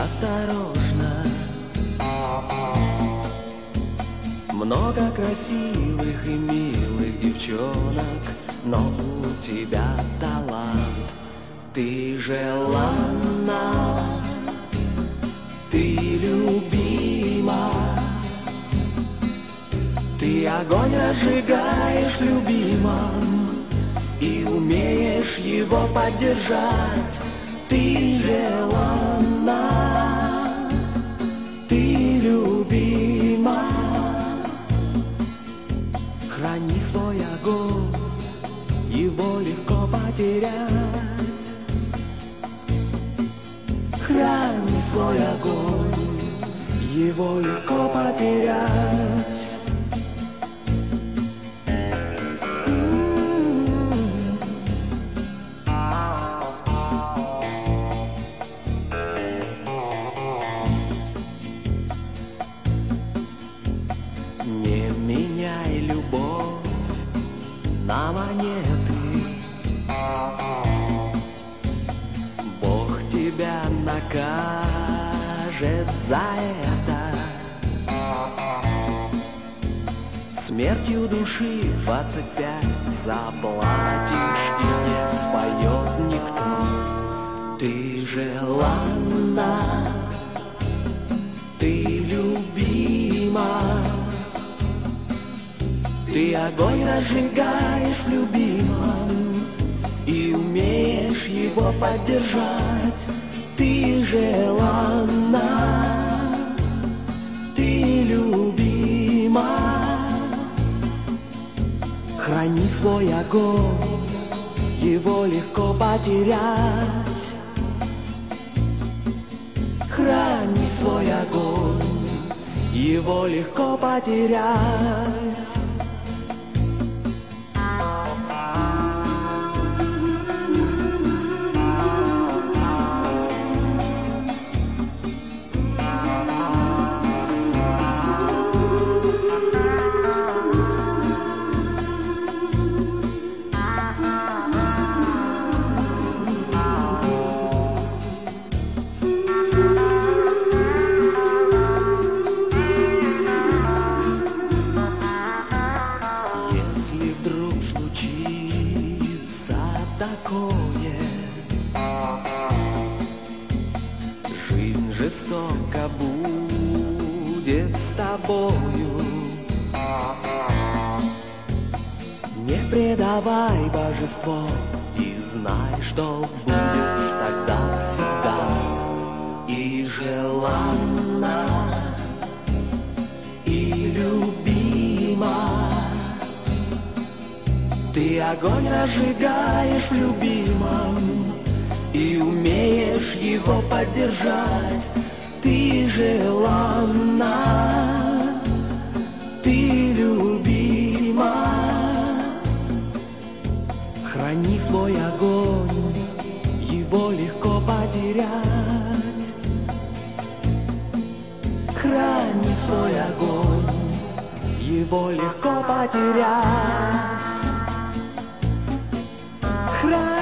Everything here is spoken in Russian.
осторожно. Много красивых и милых девчонок, но у тебя талант. Ты желанна, ты любима, ты огонь разжигаешь в любимом и умеешь его поддержать. Ты желанна, ты любима. Храни свой огонь, его легко потерять. Храни свой огонь, его легко потерять. Не меняй любовь на монеты, Бог тебя накажет за это. Смертью души 25 заплатишь, и не споет никто. Ты желанна, ты любима, ты огонь разжигаешь в любимом и умеешь его поддержать. Ты желанна, ты любима. Храни свой огонь, его легко потерять. Храни свой огонь, его легко потерять. Такое жизнь жестоко будет с тобою. Не предавай божество и знай, что будешь тогда всегда и желанна, и любима. Ты огонь разжигаешь в любимом и умеешь его поддержать. Ты желанна, ты любима. Храни свой огонь, его легко потерять. Храни свой огонь, его легко потерять. Храни